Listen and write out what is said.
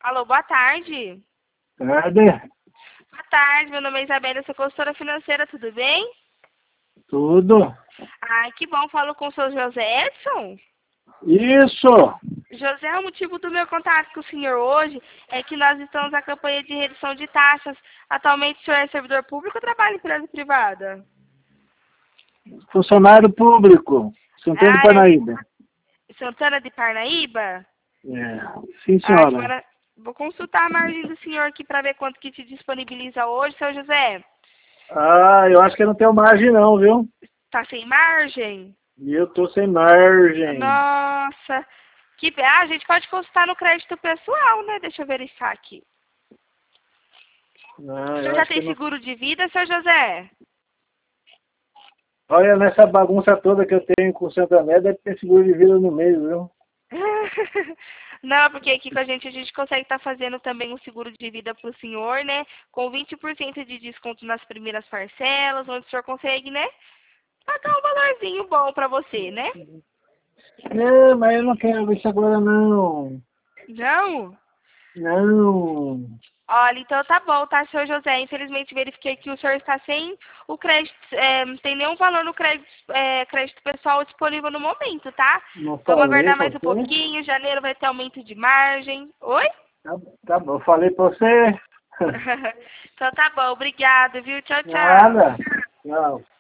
Alô, boa tarde. Tarde, Boa tarde, meu nome é Isabela, eu sou consultora financeira, tudo bem? tudo. Ai, que bom, falo com o seu José Edson. Isso! José, o motivo do meu contato com o senhor hoje é que nós estamos na campanha de redução de taxas. Atualmente o senhor é servidor público ou trabalha em empresa privada? Funcionário público, Santana do Ah, Parnaíba. Santana de Parnaíba? É, sim, Ah, que senhora. Vou consultar a margem do senhor aqui para ver quanto que te disponibiliza hoje, seu José. Ah, eu acho que eu não tenho margem não, viu? Tá sem margem? E eu tô sem margem. Nossa, a gente pode consultar no crédito pessoal, né? Deixa eu verificar aqui. O Não, senhor eu já acho que tem eu não... seguro de vida, seu José? Olha, nessa bagunça toda que eu tenho com o Santander, deve ter seguro de vida no meio, viu? Não, porque aqui com a gente consegue estar fazendo também um seguro de vida para o senhor, né? Com 20% de desconto nas primeiras parcelas, onde o senhor consegue, né? Pagar um valorzinho bom para você, né? É, mas eu não quero isso agora não. Não? Não. Olha, então tá bom, tá, senhor José? Infelizmente verifiquei que o senhor está sem o crédito, não tem nenhum valor no crédito pessoal disponível no momento, tá? Não Vamos falei aguardar pra mais um você? pouquinho, janeiro vai ter aumento de margem. Oi? Tá, tá bom, eu falei pra você. Então tá bom, obrigado, viu? Tchau, tchau. Nada. Tchau.